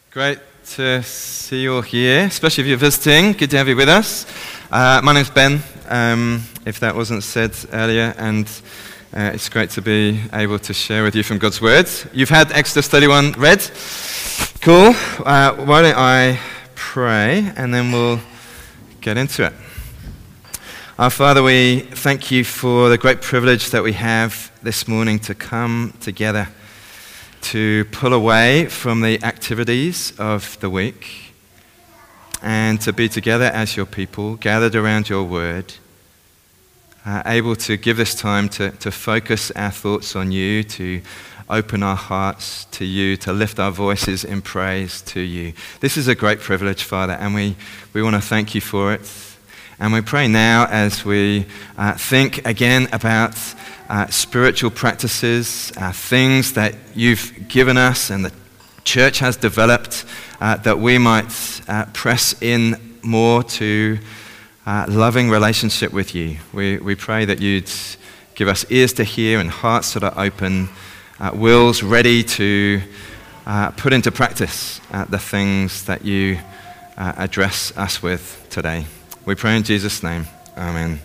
Great to see you all here, especially if you're visiting. Good to have you with us. My name's Ben, if that wasn't said earlier, and it's great to be able to share with you from God's Word. You've had Exodus 31 read. Cool. Why don't I pray, and then we'll get into it. Our Father, we thank you for the great privilege that we have this morning to come together, to pull away from the activities of the week and to be together as your people, gathered around your word, able to give this time to focus our thoughts on you, to open our hearts to you, to lift our voices in praise to you. This is a great privilege, Father, and we want to thank you for it. And we pray now as we think again about spiritual practices, things that you've given us and the church has developed, that we might press in more to loving relationship with you. We pray that you'd give us ears to hear and hearts that are open, wills ready to put into practice the things that you address us with today. We pray in Jesus' name. Amen.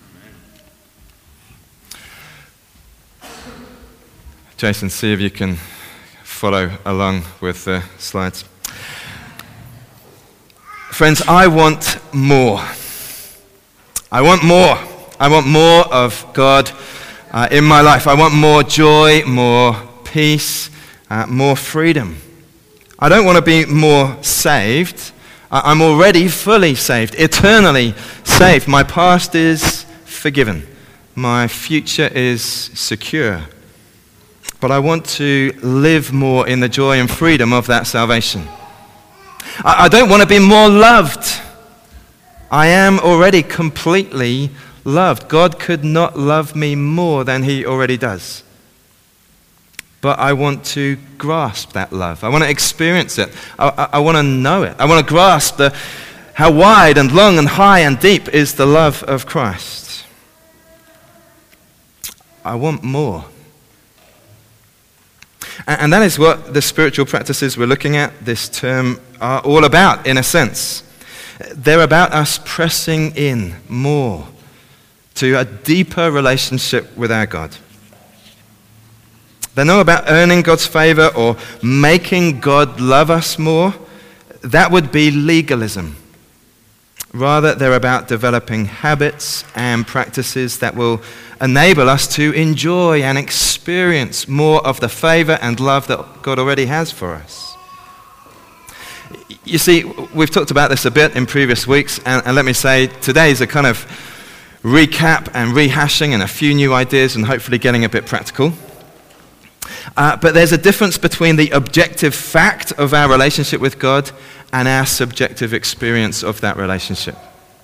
Jason, see if you can follow along with the slides. Friends, I want more. I want more. I want more of God in my life. I want more joy, more peace, more freedom. I don't want to be more saved. I'm already fully saved, eternally saved. My past is forgiven. My future is secure. But I want to live more in the joy and freedom of that salvation. I don't want to be more loved. I am already completely loved. God could not love me more than he already does. But I want to grasp that love. I want to experience it. I want to know it. I want to grasp how wide and long and high and deep is the love of Christ. I want more. And that is what the spiritual practices we're looking at this term are all about, in a sense. They're about us pressing in more to a deeper relationship with our God. They're not about earning God's favor or making God love us more. That would be legalism. Rather, they're about developing habits and practices that will enable us to enjoy and experience more of the favor and love that God already has for us. You see, we've talked about this a bit in previous weeks, and let me say, today is a kind of recap and rehashing and a few new ideas and hopefully getting a bit practical. But there's a difference between the objective fact of our relationship with God and our subjective experience of that relationship.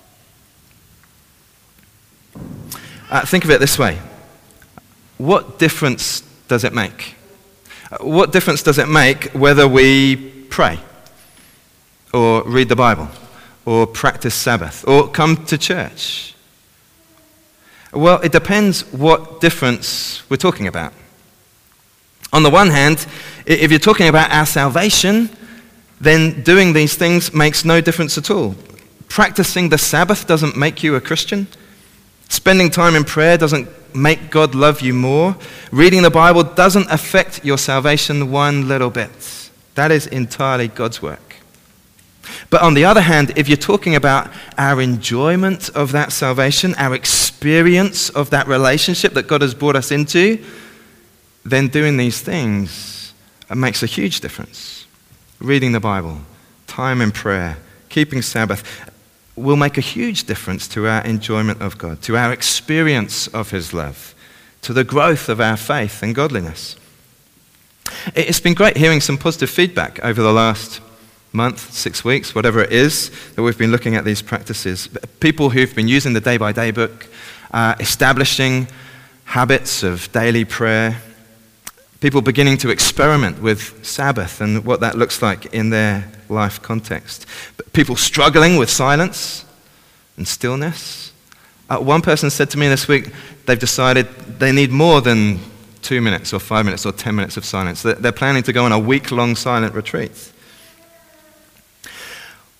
Think of it this way. What difference does it make? What difference does it make whether we pray or read the Bible or practice Sabbath or come to church? Well, it depends what difference we're talking about. On the one hand, if you're talking about our salvation, then doing these things makes no difference at all. Practicing the Sabbath doesn't make you a Christian. Spending time in prayer doesn't make God love you more. Reading the Bible doesn't affect your salvation one little bit. That is entirely God's work. But on the other hand, if you're talking about our enjoyment of that salvation, our experience of that relationship that God has brought us into, then doing these things makes a huge difference. Reading the Bible, time in prayer, keeping Sabbath will make a huge difference to our enjoyment of God, to our experience of his love, to the growth of our faith and godliness. It's been great hearing some positive feedback over the last month, 6 weeks, whatever it is, that we've been looking at these practices. People who've been using the day-by-day book, establishing habits of daily prayer, people beginning to experiment with Sabbath and what that looks like in their life context. People struggling with silence and stillness. One person said to me this week, they've decided they need more than 2 minutes or 5 minutes or 10 minutes of silence. They're planning to go on a week-long silent retreat.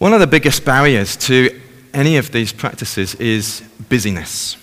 One of the biggest barriers to any of these practices is busyness.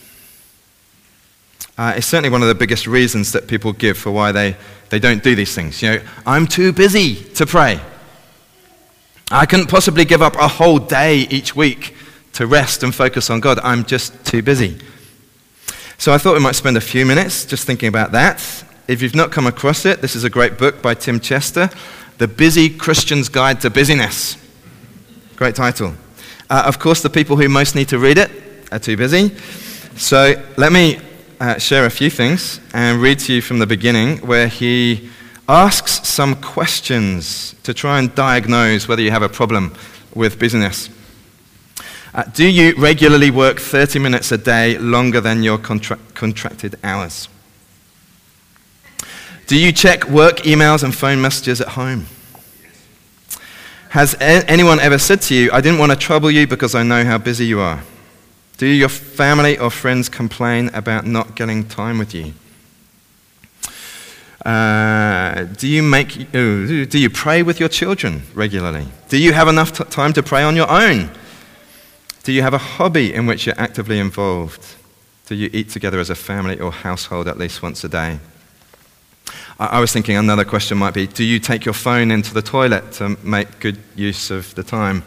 It's certainly one of the biggest reasons that people give for why they don't do these things. I'm too busy to pray. I couldn't possibly give up a whole day each week to rest and focus on God. I'm just too busy. So I thought we might spend a few minutes just thinking about that. If you've not come across it, this is a great book by Tim Chester, The Busy Christian's Guide to Busyness. Great title. Of course, the people who most need to read it are too busy. So let me share a few things and read to you from the beginning, where he asks some questions to try and diagnose whether you have a problem with busyness. Do you regularly work 30 minutes a day longer than your contracted hours? Do you check work emails and phone messages at home? Has anyone ever said to you, I didn't want to trouble you because I know how busy you are? Do your family or friends complain about not getting time with you? Do you pray with your children regularly? Do you have enough time to pray on your own? Do you have a hobby in which you're actively involved? Do you eat together as a family or household at least once a day? I was thinking another question might be, do you take your phone into the toilet to make good use of the time?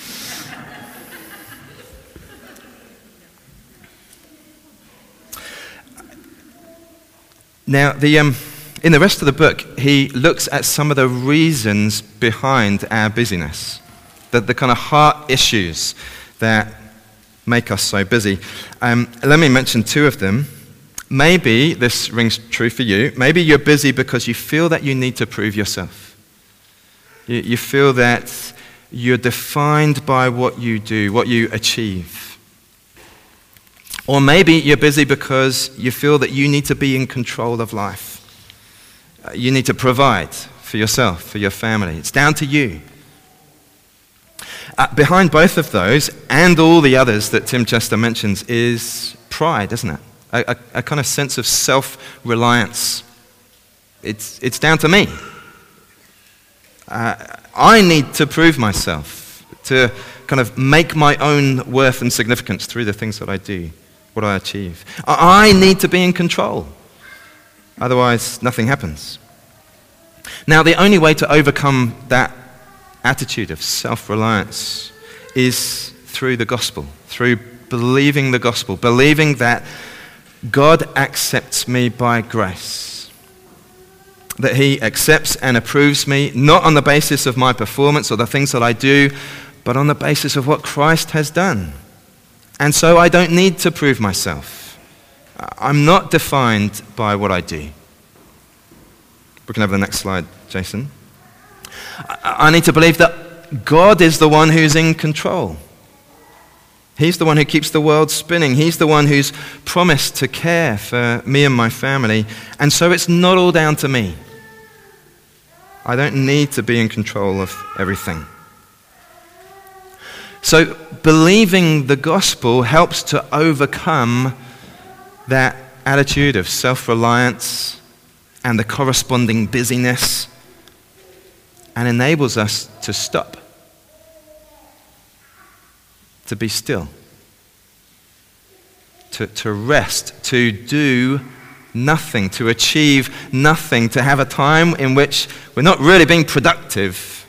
Now, in the rest of the book, he looks at some of the reasons behind our busyness, the kind of heart issues that make us so busy. Let me mention two of them. Maybe this rings true for you. Maybe you're busy because you feel that you need to prove yourself. You feel that you're defined by what you do, what you achieve. Or maybe you're busy because you feel that you need to be in control of life. You need to provide for yourself, for your family. It's down to you. Behind both of those and all the others that Tim Chester mentions is pride, isn't it? A kind of sense of self-reliance. It's down to me. I need to prove myself, to kind of make my own worth and significance through the things that I do, what I achieve. I need to be in control. Otherwise, nothing happens. Now, the only way to overcome that attitude of self-reliance is through the gospel, through believing the gospel, believing that God accepts me by grace, that he accepts and approves me, not on the basis of my performance or the things that I do, but on the basis of what Christ has done. And so I don't need to prove myself. I'm not defined by what I do. We can have the next slide, Jason. I need to believe that God is the one who's in control. He's the one who keeps the world spinning. He's the one who's promised to care for me and my family. And so it's not all down to me. I don't need to be in control of everything. So believing the gospel helps to overcome that attitude of self-reliance and the corresponding busyness, and enables us to stop, to be still, to rest, to do nothing, to achieve nothing, to have a time in which we're not really being productive,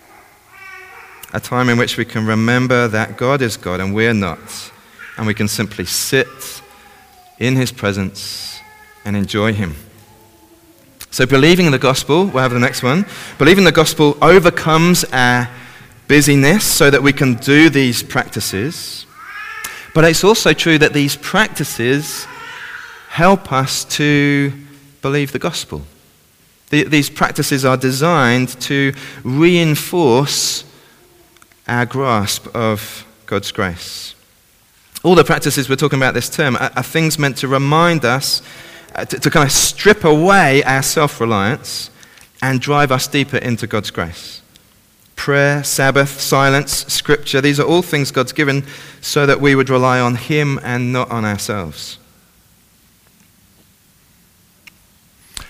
a time in which we can remember that God is God and we're not, and we can simply sit in his presence and enjoy him. So believing the gospel, we'll have the next one, believing the gospel overcomes our busyness so that we can do these practices. But it's also true that these practices help us to believe the gospel. These practices are designed to reinforce our grasp of God's grace. All the practices we're talking about this term are things meant to remind us, to kind of strip away our self-reliance and drive us deeper into God's grace. Prayer, Sabbath, silence, Scripture, these are all things God's given so that we would rely on him and not on ourselves.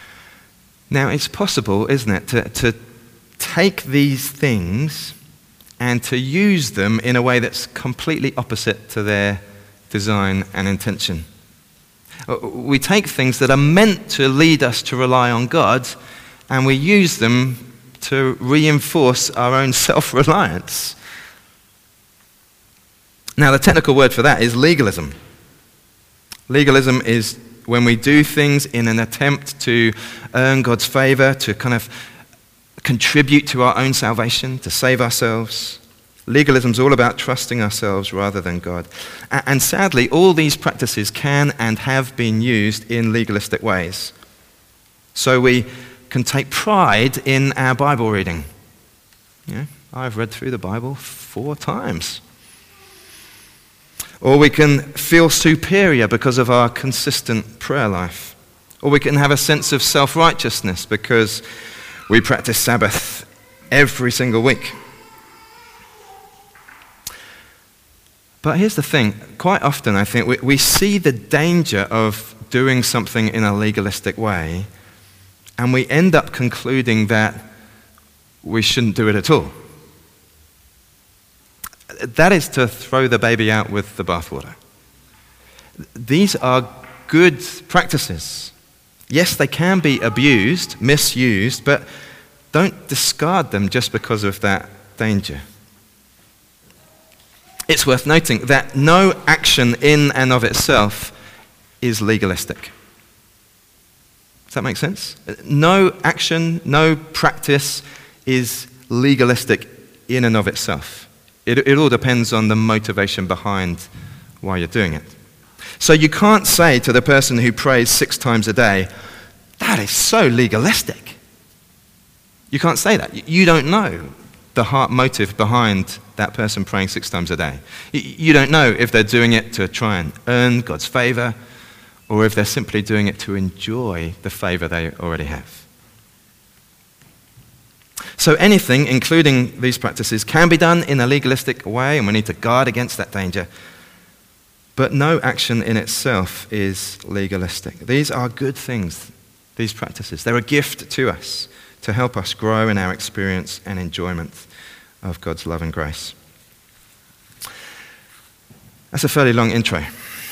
Now, it's possible, isn't it, to take these things and to use them in a way that's completely opposite to their design and intention. We take things that are meant to lead us to rely on God, and we use them to reinforce our own self-reliance. Now, the technical word for that is legalism. Legalism is when we do things in an attempt to earn God's favor, to kind of contribute to our own salvation, to save ourselves. Legalism is all about trusting ourselves rather than God. And sadly, all these practices can and have been used in legalistic ways. So we can take pride in our Bible reading. I've read through the Bible 4 times. Or we can feel superior because of our consistent prayer life. Or we can have a sense of self-righteousness because we practice Sabbath every single week. But here's the thing. Quite often, I think, we see the danger of doing something in a legalistic way, and we end up concluding that we shouldn't do it at all. That is to throw the baby out with the bathwater. These are good practices. Yes, they can be abused, misused, but don't discard them just because of that danger. It's worth noting that no action in and of itself is legalistic. Does that make sense? No action, no practice is legalistic in and of itself. It all depends on the motivation behind why you're doing it. So you can't say to the person who prays 6 times a day, that is so legalistic. You can't say that. You don't know the heart motive behind that person praying 6 times a day. You don't know if they're doing it to try and earn God's favor, or if they're simply doing it to enjoy the favor they already have. So anything, including these practices, can be done in a legalistic way, and we need to guard against that danger. But no action in itself is legalistic. These are good things, these practices. They're a gift to us to help us grow in our experience and enjoyment of God's love and grace. That's a fairly long intro.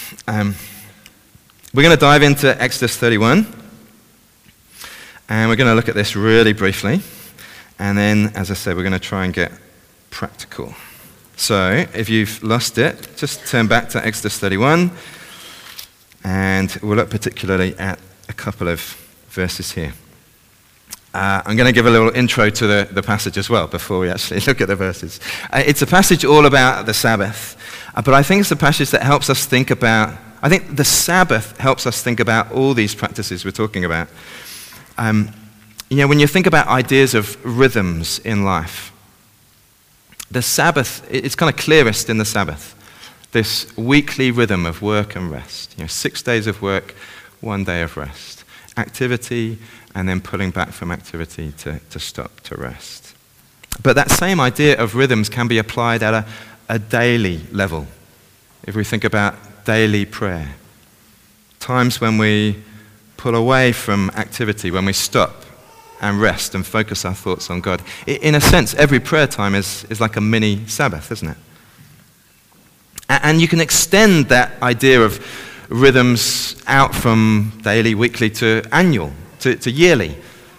We're going to dive into Exodus 31, and we're going to look at this really briefly. And then, as I said, we're going to try and get practical. So, if you've lost it, just turn back to Exodus 31, and we'll look particularly at a couple of verses here. I'm going to give a little intro to the passage as well before we actually look at the verses. It's a passage all about the Sabbath, but I think it's a passage that helps us think about, I think the Sabbath helps us think about all these practices we're talking about. When you think about ideas of rhythms in life, the Sabbath, it's kind of clearest in the Sabbath. This weekly rhythm of work and rest. 6 days of work, 1 day of rest. Activity, and then pulling back from activity to stop to rest. But that same idea of rhythms can be applied at a daily level. If we think about daily prayer, times when we pull away from activity, when we stop and rest and focus our thoughts on God. In a sense, every prayer time is like a mini Sabbath, isn't it? And you can extend that idea of rhythms out from daily, weekly to annual, to yearly.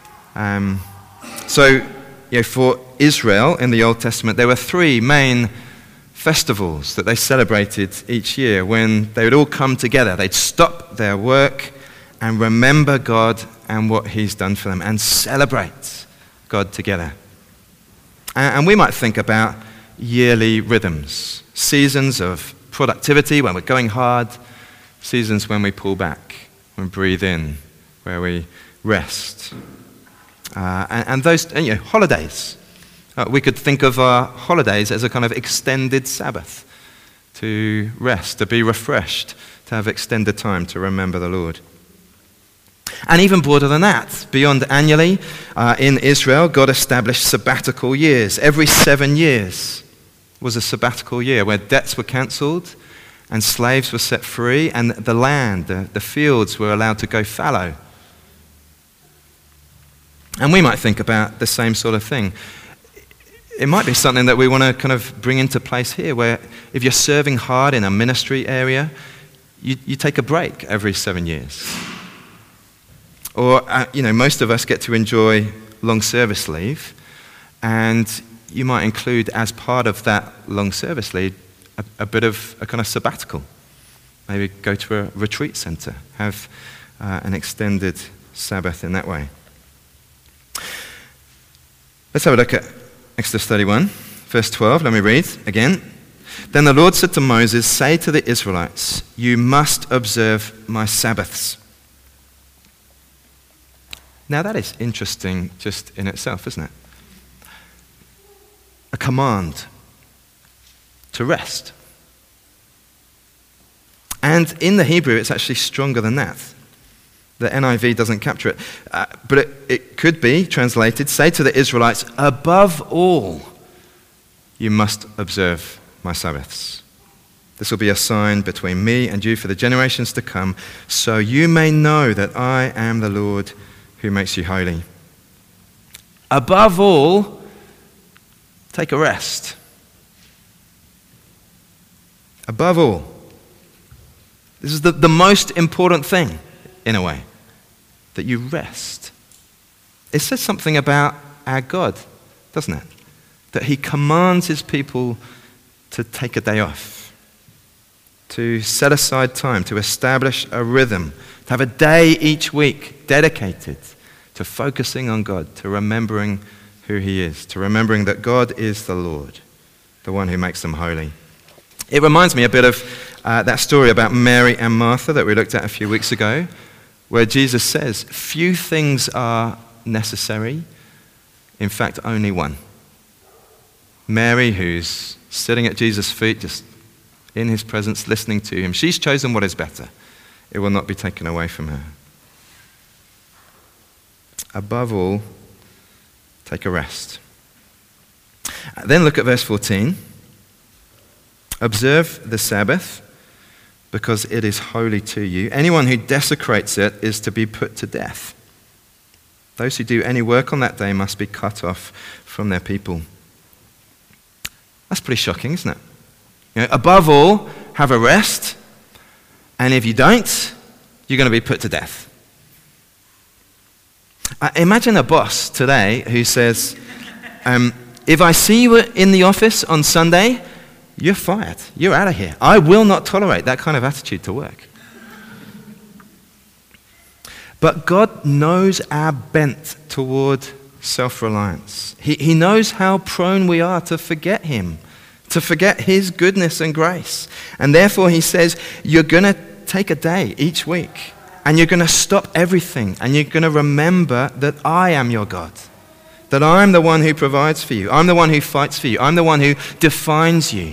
For Israel in the Old Testament, there were 3 main festivals that they celebrated each year when they would all come together. They'd stop their work and remember God and what he's done for them, and celebrate God together. And we might think about yearly rhythms, seasons of productivity when we're going hard, seasons when we pull back, when we breathe in, where we rest. And those, holidays. We could think of our holidays as a kind of extended Sabbath, to rest, to be refreshed, to have extended time to remember the Lord. And even broader than that, beyond annually, in Israel, God established sabbatical years. Every 7 years was a sabbatical year where debts were cancelled and slaves were set free, and the land, the fields were allowed to go fallow. And we might think about the same sort of thing. it might be something that we want to kind of bring into place here, where if you're serving hard in a ministry area, you take a break every 7 years. Or, most of us get to enjoy long service leave, and you might include as part of that long service leave a bit of a kind of sabbatical. Maybe go to a retreat center, have an extended Sabbath in that way. Let's have a look at Exodus 31, verse 12. Let me read again. Then the Lord said to Moses, "Say to the Israelites, you must observe my Sabbaths." Now that is interesting just in itself, isn't it? A command to rest. And in the Hebrew, it's actually stronger than that. The NIV doesn't capture it. But it could be translated, "Say to the Israelites, above all, you must observe my Sabbaths. This will be a sign between me and you for the generations to come, so you may know that I am the Lord who makes you holy. Above all, take a rest." Above all. This is the most important thing, in a way, that you rest. It says something about our God, doesn't it? That he commands his people to take a day off, to set aside time, to establish a rhythm, to have a day each week dedicated to focusing on God, to remembering who he is, to remembering that God is the Lord, the one who makes them holy. It reminds me a bit of that story about Mary and Martha that we looked at a few weeks ago, where Jesus says, few things are necessary, in fact, only one. Mary, who's sitting at Jesus' feet, just in his presence, listening to him, she's chosen what is better. It will not be taken away from her. Above all, take a rest. Then look at verse 14. Observe the Sabbath, because it is holy to you. Anyone who desecrates it is to be put to death. Those who do any work on that day must be cut off from their people. That's pretty shocking, isn't it? Above all, have a rest, and if you don't, you're going to be put to death. Imagine a boss today who says, if I see you in the office on Sunday, you're fired. You're out of here. I will not tolerate that kind of attitude to work. But God knows our bent toward self-reliance. He knows how prone we are to forget him, to forget his goodness and grace. And therefore he says, you're going to take a day each week, and you're going to stop everything, and you're going to remember that I am your God, that I'm the one who provides for you. I'm the one who fights for you. I'm the one who defines you.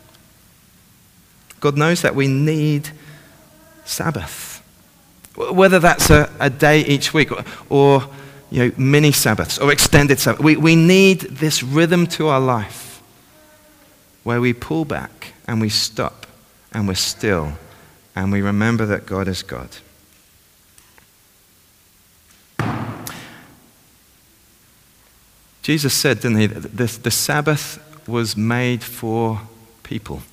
God knows that we need Sabbath. Whether that's a day each week or mini Sabbaths or extended Sabbaths. We need this rhythm to our life where we pull back and we stop and we're still and we remember that God is God. Jesus said, didn't he, that the Sabbath was made for people.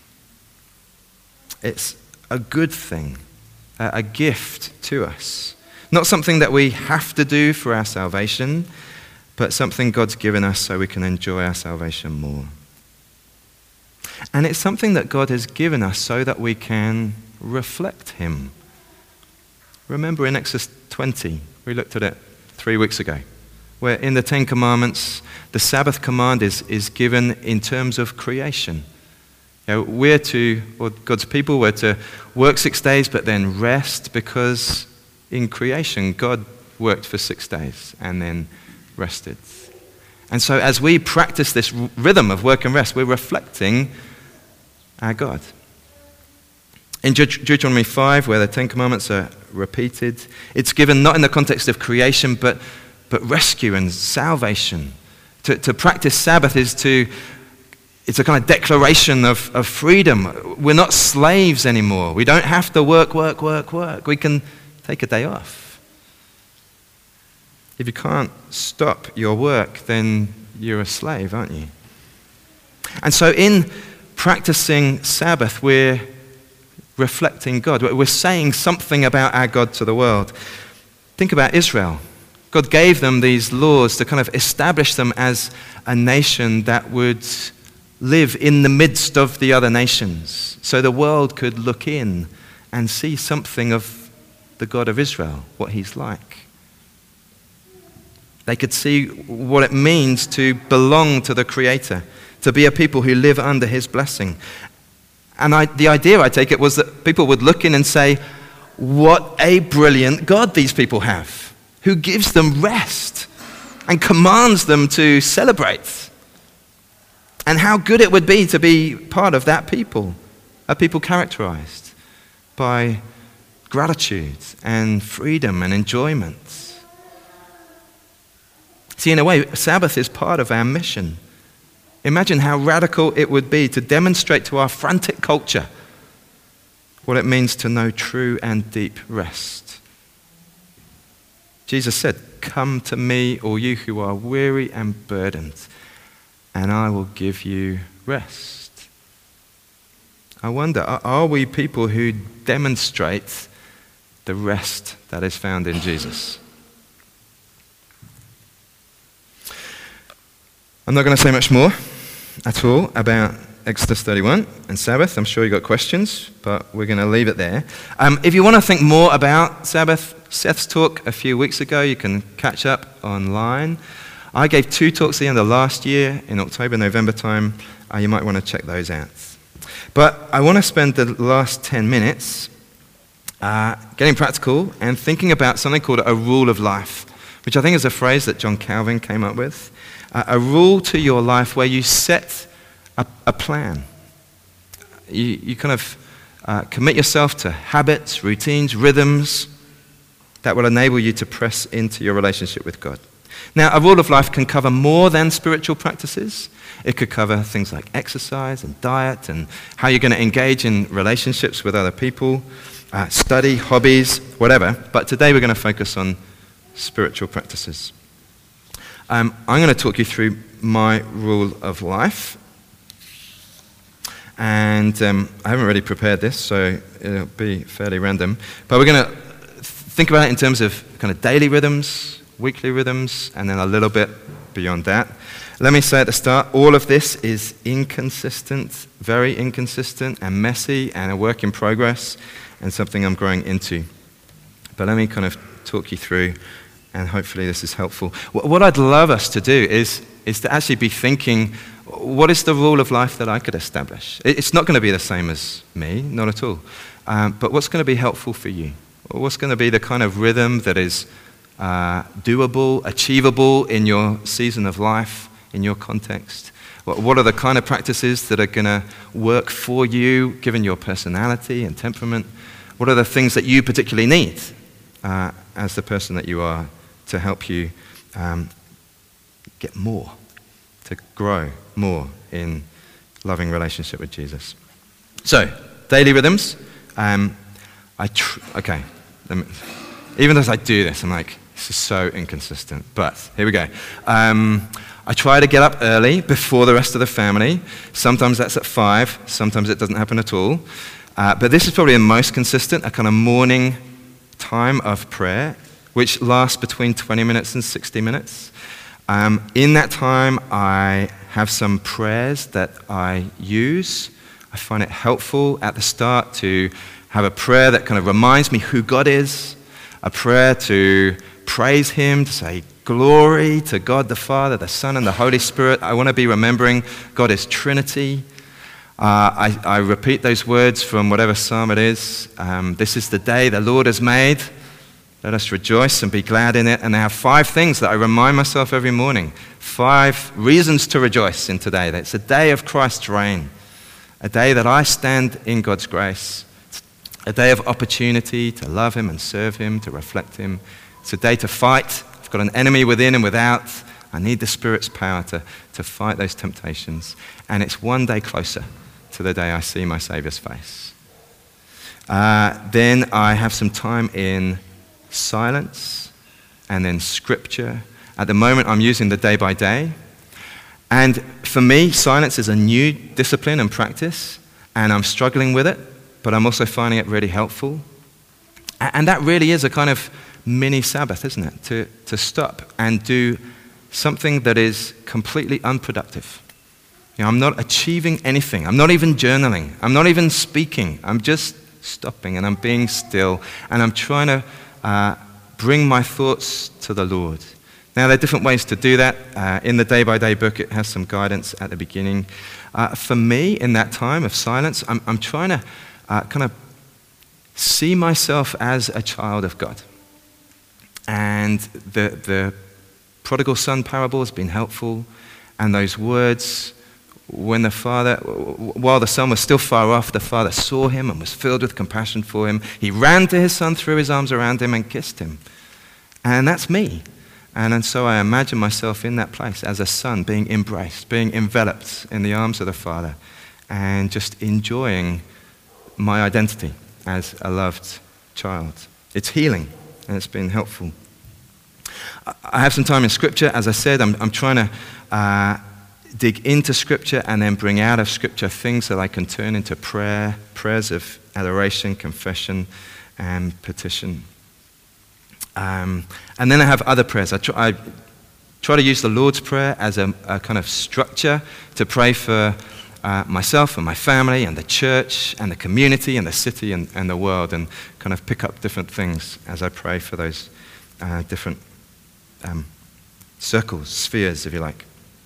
It's a good thing, a gift to us. Not something that we have to do for our salvation, but something God's given us so we can enjoy our salvation more. And it's something that God has given us so that we can reflect him. Remember in Exodus 20, we looked at it 3 weeks ago, where in the Ten Commandments, the Sabbath command is given in terms of creation. God's people were to work 6 days, but then rest, because in creation, God worked for 6 days and then rested. And so as we practice this rhythm of work and rest, we're reflecting our God. In Deuteronomy 5, where the Ten Commandments are repeated, it's given not in the context of creation, but rescue and salvation. To practice Sabbath it's a kind of declaration of freedom. We're not slaves anymore. We don't have to work. We can take a day off. If you can't stop your work, then you're a slave, aren't you? And so in practicing Sabbath, we're reflecting God. We're saying something about our God to the world. Think about Israel. God gave them these laws to kind of establish them as a nation that would live in the midst of the other nations, so the world could look in and see something of the God of Israel, what he's like. They could see what it means to belong to the Creator, to be a people who live under his blessing. And the idea, I take it, was that people would look in and say, what a brilliant God these people have, who gives them rest and commands them to celebrate. And how good it would be to be part of that people, a people characterized by gratitude and freedom and enjoyment. See, in a way, Sabbath is part of our mission. Imagine how radical it would be to demonstrate to our frantic culture what it means to know true and deep rest. Jesus said, "Come to me, all you who are weary and burdened, and I will give you rest." I wonder, are we people who demonstrate the rest that is found in Jesus? I'm not going to say much more at all about Exodus 31 and Sabbath. I'm sure you got questions, but we're going to leave it there. If you want to think more about Sabbath, Seth's talk a few weeks ago, you can catch up online. I gave 2 talks at the end of last year in October, November time. You might want to check those out. But I want to spend the last 10 minutes getting practical and thinking about something called a rule of life, which I think is a phrase that John Calvin came up with. A rule to your life where you set a plan. You kind of commit yourself to habits, routines, rhythms that will enable you to press into your relationship with God. Now, a rule of life can cover more than spiritual practices. It could cover things like exercise and diet and how you're going to engage in relationships with other people, study, hobbies, whatever. But today we're going to focus on spiritual practices. I'm going to talk you through my rule of life. And I haven't really prepared this, so it'll be fairly random. But we're going to think about it in terms of kind of daily rhythms, weekly rhythms, and then a little bit beyond that. Let me say at the start, all of this is inconsistent, very inconsistent and messy and a work in progress and something I'm growing into. But let me kind of talk you through, and hopefully this is helpful. What I'd love us to do is to actually be thinking, what is the rule of life that I could establish? It's not going to be the same as me, not at all. But what's going to be helpful for you? What's going to be the kind of rhythm that is doable, achievable in your season of life, in your context? What are the kind of practices that are going to work for you, given your personality and temperament? What are the things that you particularly need as the person that you are to help you get more, to grow more in loving relationship with Jesus? So, daily rhythms. Okay, even as I do this, I'm like, this is so inconsistent, but here we go. I try to get up early before the rest of the family. Sometimes that's at 5, sometimes it doesn't happen at all. But this is probably the most consistent, a kind of morning time of prayer, which lasts between 20 minutes and 60 minutes. In that time, I have some prayers that I use. I find it helpful at the start to have a prayer that kind of reminds me who God is, a prayer to praise him, to say glory to God the Father, the Son, and the Holy Spirit. I want to be remembering God is Trinity. I repeat those words from whatever psalm it is. This is the day the Lord has made. Let us rejoice and be glad in it. And I have 5 things that I remind myself every morning. 5 reasons to rejoice in today. It's a day of Christ's reign. A day that I stand in God's grace. A day of opportunity to love him and serve him, to reflect him. It's a day to fight. I've got an enemy within and without. I need the Spirit's power to fight those temptations. And it's one day closer to the day I see my Saviour's face. Then I have some time in silence and then scripture. At the moment, I'm using the day by day. And for me, silence is a new discipline and practice, and I'm struggling with it, but I'm also finding it really helpful. And that really is a kind of mini Sabbath, isn't it? To stop and do something that is completely unproductive. I'm not achieving anything. I'm not even journaling. I'm not even speaking. I'm just stopping and I'm being still, and I'm trying to bring my thoughts to the Lord. Now, there are different ways to do that. In the Day by Day book, it has some guidance at the beginning. For me, in that time of silence, I'm trying to kind of see myself as a child of God. And the prodigal son parable has been helpful, and those words, while the son was still far off, the father saw him and was filled with compassion for him. He ran to his son, threw his arms around him and kissed him. And that's me. And so I imagine myself in that place as a son, being embraced, being enveloped in the arms of the Father, and just enjoying my identity as a loved child. It's healing, and it's been helpful. I have some time in Scripture. As I said, I'm trying to dig into Scripture and then bring out of Scripture things that I can turn into prayers of adoration, confession, and petition. And then I have other prayers. I try to use the Lord's Prayer as a kind of structure to pray for myself and my family and the church and the community and the city and the world, and kind of pick up different things as I pray for those different circles, spheres, if you like.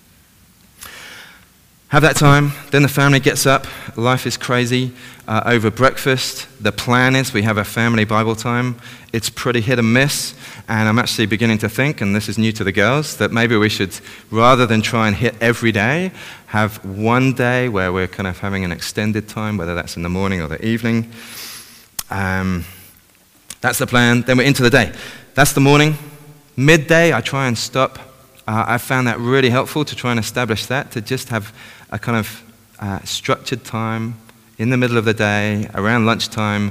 Have that time, then the family gets up, life is crazy. Over breakfast, the plan is we have a family Bible time. It's pretty hit and miss, and I'm actually beginning to think, and this is new to the girls, that maybe we should, rather than try and hit every day, have one day where we're kind of having an extended time, whether that's in the morning or the evening. That's the plan. Then we're into the day. That's the morning. Midday, I try and stop. I found that really helpful to try and establish that, to just have a kind of structured time in the middle of the day, around lunchtime,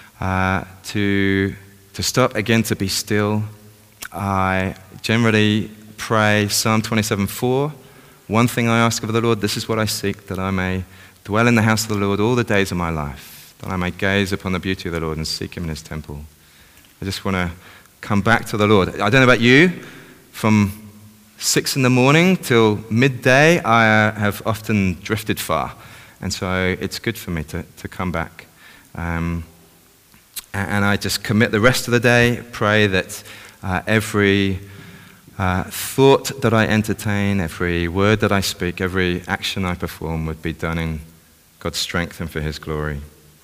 to stop again, to be still. I generally pray Psalm 27:4. One thing I ask of the Lord, this is what I seek, that I may dwell in the house of the Lord all the days of my life, that I may gaze upon the beauty of the Lord and seek him in his temple. I just want to come back to the Lord. I don't know about you, from 6 in the morning till midday, I have often drifted far. And so it's good for me to come back. And I just commit the rest of the day, pray that every thought that I entertain, every word that I speak, every action I perform would be done in God's strength and for his glory.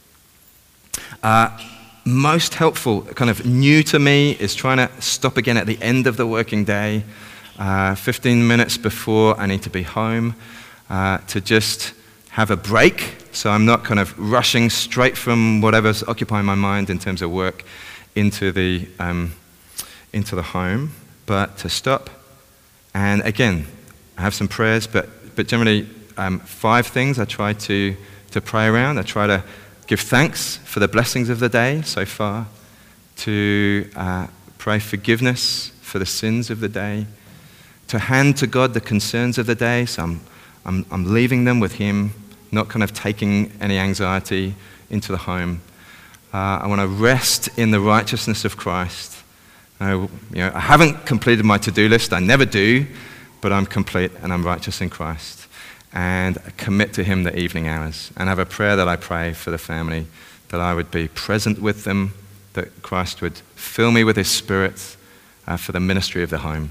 Most helpful, kind of new to me, is trying to stop again at the end of the working day, 15 minutes before I need to be home, to just have a break, so I'm not kind of rushing straight from whatever's occupying my mind in terms of work into the home, but to stop. And again, I have some prayers, but generally 5 things I try to pray around. I try to give thanks for the blessings of the day so far, to pray forgiveness for the sins of the day, to hand to God the concerns of the day, so I'm leaving them with him, not kind of taking any anxiety into the home. I want to rest in the righteousness of Christ. I haven't completed my to-do list. I never do, but I'm complete and I'm righteous in Christ. And I commit to him the evening hours. And I have a prayer that I pray for the family, that I would be present with them, that Christ would fill me with his Spirit for the ministry of the home.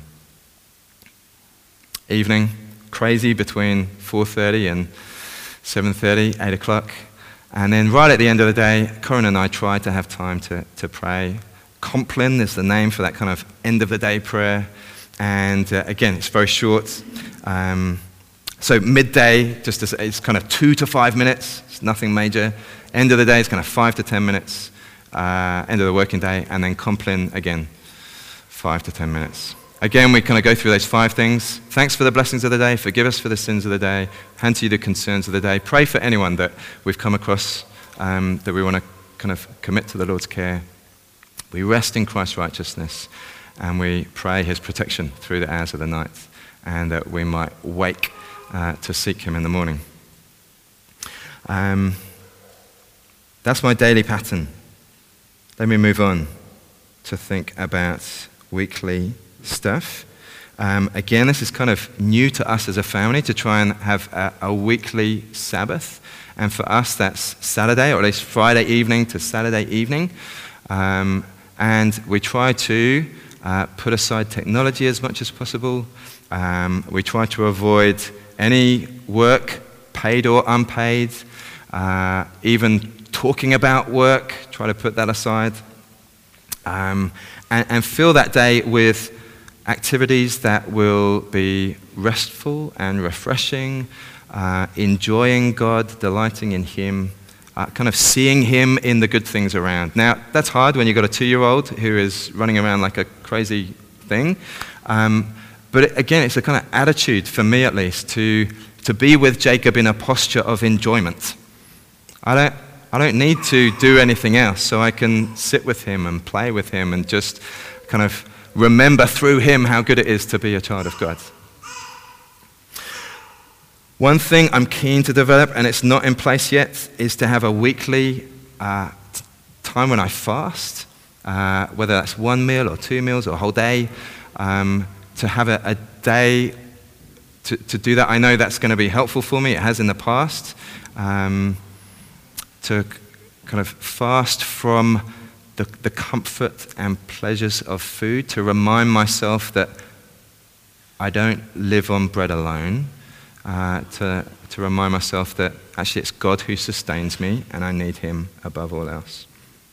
Evening, crazy between 4:30 and 7:30, 8 o'clock. And then right at the end of the day, Corinne and I try to have time to pray. Compline is the name for that kind of end of the day prayer. And again, it's very short. So midday, it's kind of 2 to 5 minutes. It's nothing major. End of the day is kind of 5 to 10 minutes. End of the working day. And then Compline again, 5 to 10 minutes. Again, we kind of go through those 5 things. Thanks for the blessings of the day. Forgive us for the sins of the day. Hand to you the concerns of the day. Pray for anyone that we've come across that we want to kind of commit to the Lord's care. We rest in Christ's righteousness, and we pray his protection through the hours of the night, and that we might wake to seek him in the morning. That's my daily pattern. Let me move on to think about weekly stuff. Again, this is kind of new to us as a family to try and have a weekly Sabbath. And for us, that's Saturday, or at least Friday evening to Saturday evening. And we try to put aside technology as much as possible. We try to avoid any work, paid or unpaid, even talking about work, try to put that aside. And fill that day with activities that will be restful and refreshing, enjoying God, delighting in him, kind of seeing him in the good things around. Now, that's hard when you've got a 2-year-old who is running around like a crazy thing. But again, it's a kind of attitude, for me at least, to be with Jacob in a posture of enjoyment. I don't need to do anything else, so I can sit with him and play with him and just kind of remember through him how good it is to be a child of God. One thing I'm keen to develop, and it's not in place yet, is to have a weekly time when I fast, whether that's 1 meal or 2 meals or a whole day, to have a day to do that. I know that's going to be helpful for me. It has in the past. To kind of fast from the comfort and pleasures of food, to remind myself that I don't live on bread alone, to remind myself that actually it's God who sustains me and I need him above all else.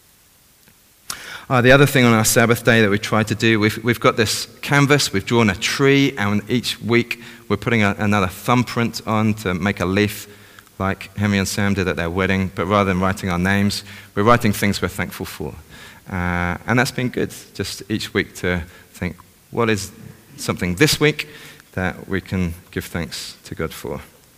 The other thing on our Sabbath day that we try to do, we've got this canvas, we've drawn a tree, and each week we're putting another thumbprint on to make a leaf like Hemi and Sam did at their wedding, but rather than writing our names, we're writing things we're thankful for. And that's been good, just each week to think, what is something this week that we can give thanks to God for?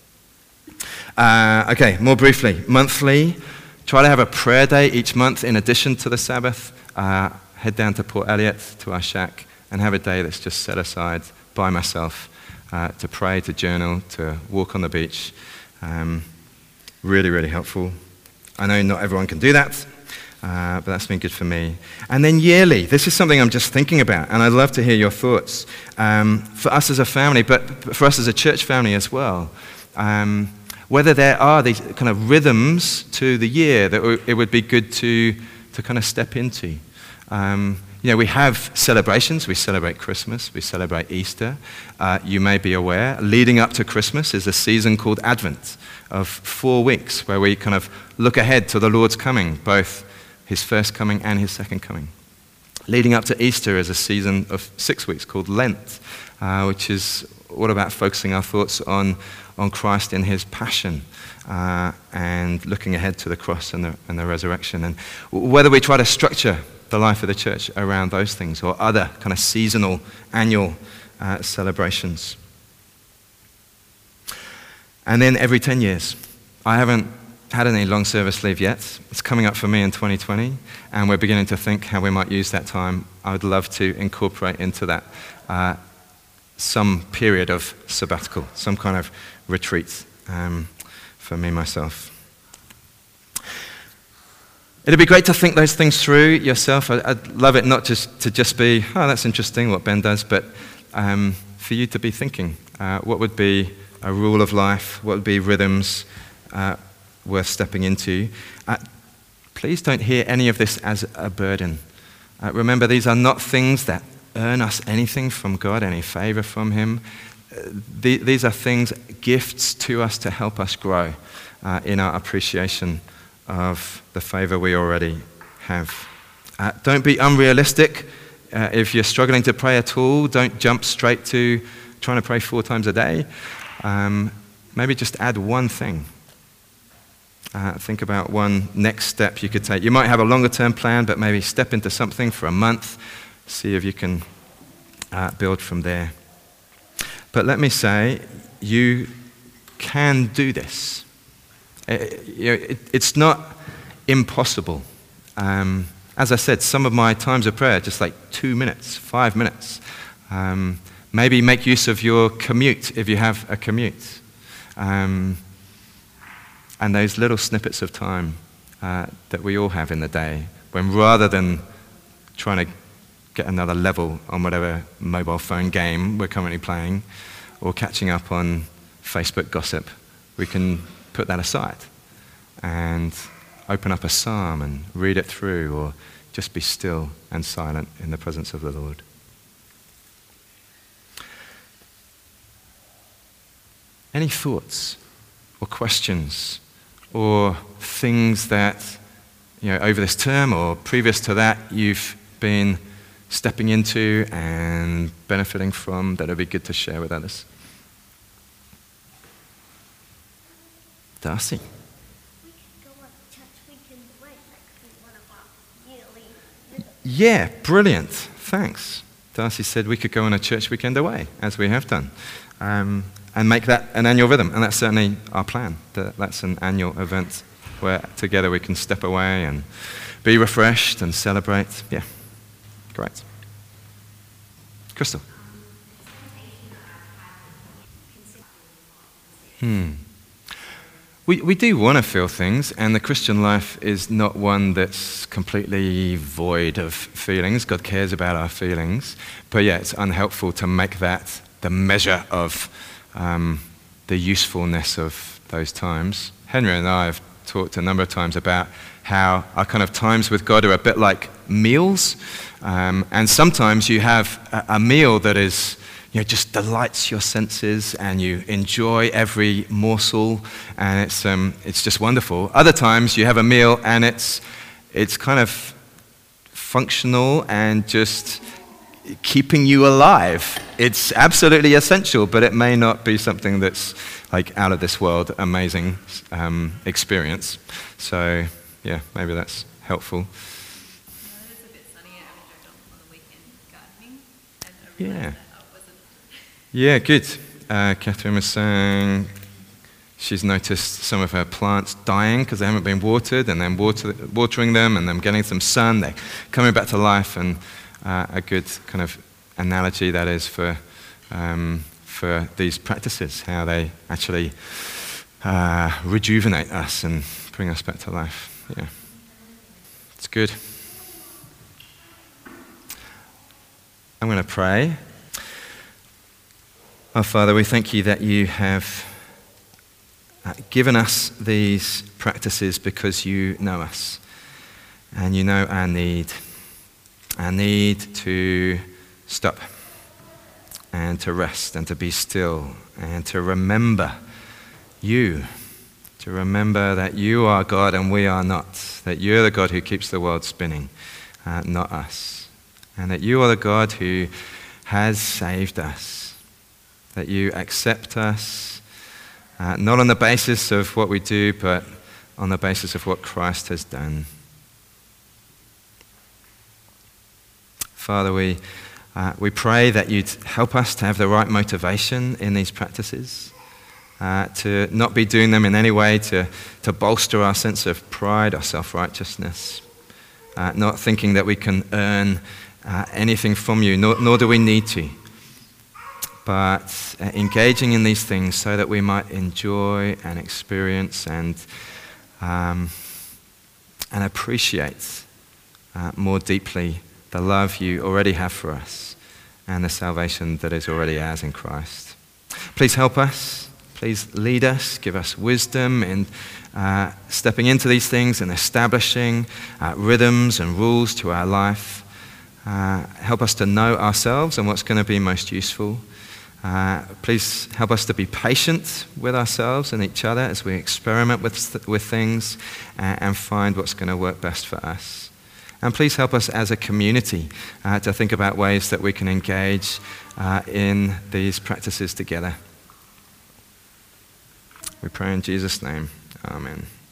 Okay, more briefly, monthly, try to have a prayer day each month in addition to the Sabbath. Head down to Port Elliot, to our shack, and have a day that's just set aside by myself to pray, to journal, to walk on the beach. Really, really helpful. I know not everyone can do that, but that's been good for me. And then yearly, this is something I'm just thinking about, and I'd love to hear your thoughts. For us as a family, but for us as a church family as well, whether there are these kind of rhythms to the year that it would be good to kind of step into. We have celebrations. We celebrate Christmas. We celebrate Easter. You may be aware, leading up to Christmas is a season called Advent of 4 weeks where we kind of look ahead to the Lord's coming, both his first coming and his second coming. Leading up to Easter is a season of 6 weeks called Lent, which is all about focusing our thoughts on Christ in his passion and looking ahead to the cross and the resurrection. And whether we try to structure the life of the church around those things or other kind of seasonal, annual celebrations. And then every 10 years. I haven't had any long service leave yet. It's coming up for me in 2020, and we're beginning to think how we might use that time. I would love to incorporate into that some period of sabbatical, some kind of retreat for me, myself. It'd be great to think those things through yourself. I'd love it not just to just be, oh, that's interesting what Ben does, but for you to be thinking, what would be a rule of life? What would be rhythms worth stepping into? Please don't hear any of this as a burden. Remember, these are not things that earn us anything from God, any favor from him. These are things, gifts to us to help us grow in our appreciation of the favor we already have. Don't be unrealistic. If you're struggling to pray at all, don't jump straight to trying to pray 4 times a day. Maybe just add one thing. Think about one next step you could take. You might have a longer term plan, but maybe step into something for a month. See if you can build from there. But let me say, you can do this. It's not impossible. As I said, some of my times of prayer are just like 2 minutes, 5 minutes. Maybe make use of your commute if you have a commute. And those little snippets of time that we all have in the day, when rather than trying to get another level on whatever mobile phone game we're currently playing, or catching up on Facebook gossip, we can put that aside and open up a psalm and read it through, or just be still and silent in the presence of the Lord. Any thoughts or questions or things that, over this term or previous to that, you've been stepping into and benefiting from that would be good to share with others? Darcy? We could go on church weekend away, one of our yearly rhythms. Yeah, brilliant. Thanks. Darcy said we could go on a church weekend away, as we have done, and make that an annual rhythm. And that's certainly our plan. That's an annual event where together we can step away and be refreshed and celebrate. Yeah, great. Crystal? We do want to feel things, and the Christian life is not one that's completely void of feelings. God cares about our feelings. But yeah, it's unhelpful to make that the measure of the usefulness of those times. Henry and I have talked a number of times about how our kind of times with God are a bit like meals. And sometimes you have a meal that is, just delights your senses and you enjoy every morsel, and it's just wonderful. Other times you have a meal and it's kind of functional and just keeping you alive. It's absolutely essential, but it may not be something that's like out of this world amazing experience. So yeah, maybe that's helpful. It's a bit sunnier on the weekend gardening, and I realised that wasn't. Yeah, good. Catherine was saying she's noticed some of her plants dying because they haven't been watered, and then watering them and then getting some sun. They're coming back to life, and a good kind of analogy that is for these practices, how they actually rejuvenate us and bring us back to life. Yeah, it's good. I'm going to pray. Our Father, we thank you that you have given us these practices because you know us and you know our need to stop and to rest and to be still and to remember you, to remember that you are God and we are not, that you're the God who keeps the world spinning, not us, and that you are the God who has saved us, that you accept us, not on the basis of what we do, but on the basis of what Christ has done. Father, we pray that you'd help us to have the right motivation in these practices, to not be doing them in any way to bolster our sense of pride or self-righteousness, not thinking that we can earn anything from you, nor do we need to, but engaging in these things so that we might enjoy and experience and appreciate more deeply the love you already have for us and the salvation that is already ours in Christ. Please help us. Please lead us. Give us wisdom in stepping into these things and establishing rhythms and rules to our life. Help us to know ourselves and what's going to be most useful. Please help us to be patient with ourselves and each other as we experiment with things and find what's going to work best for us. And please help us as a community to think about ways that we can engage in these practices together. We pray in Jesus' name. Amen.